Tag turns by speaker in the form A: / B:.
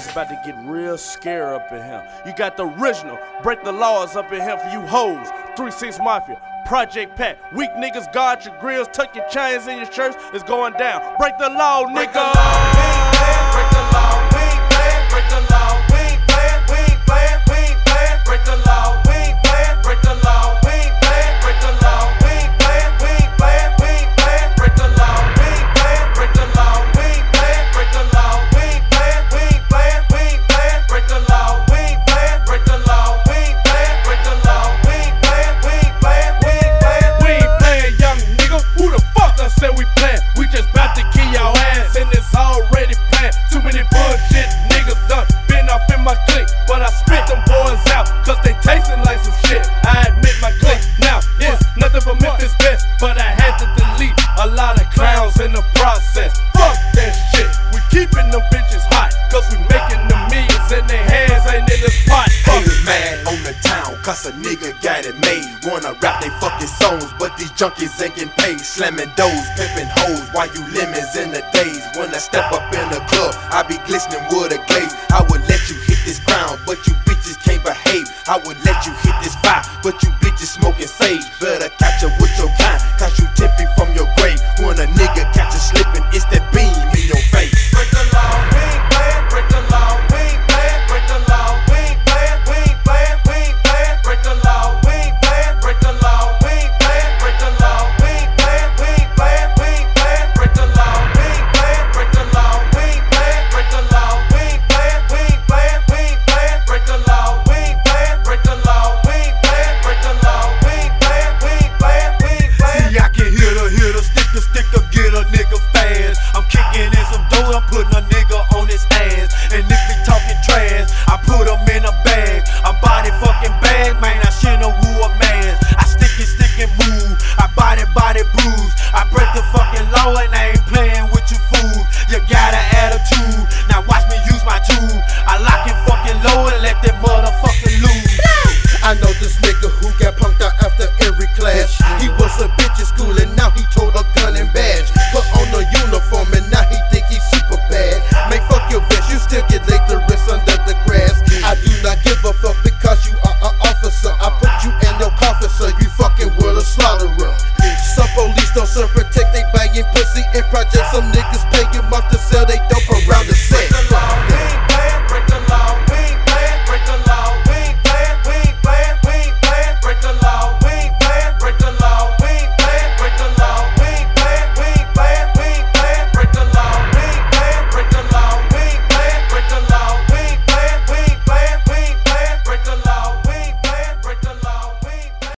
A: It's about to get real scary up in here. You got the original, break the laws up in here for you hoes. 3-6 Mafia, Project Pat, weak niggas, guard your grills, tuck your chains in your shirts, it's going down. Break the law, nigga.
B: Break the law, break the law, we ain't playing, break the law, we ain't playing, we ain't playing, we ain't playing, break the law, we ain't playing, break the law, we ain't playing, break the law, we ain't playing, we ain't playing, we ain't playing, break the law, we ain't playing, break the law, we ain't playing, break the law, we ain't playing, we ain't playing, we ain't playing, break the law, we ain't playing, break the law, we ain't playing, break the law, we ain't playing, we ain't playing, we ain't playing,
A: we ain't playing, young nigga. Who the fuck I said we playing? We just bout to kill your ass and it's already planned. Too many bullshit niggas done been up in my clique, but I spit them boys out cause they tasting like some shit. I admit my clique now it's nothing but Memphis best, but I had to delete a lot of clowns in the process. Fuck that shit, we keeping them bitches hot cause we making the millions and their hands ain't in this pot.
C: Haters mad on the town cause a nigga got it made. Wanna rap they fucking songs, but these junkies ain't getting paid. Slamming doors, pimping hoes while you lemons in the days. When I step up in the club, I be glistening with a glaze. I would let you hit this ground, but you bitches can't behave. I would let you hit this fire, but you bitches smoking sage. Better catch a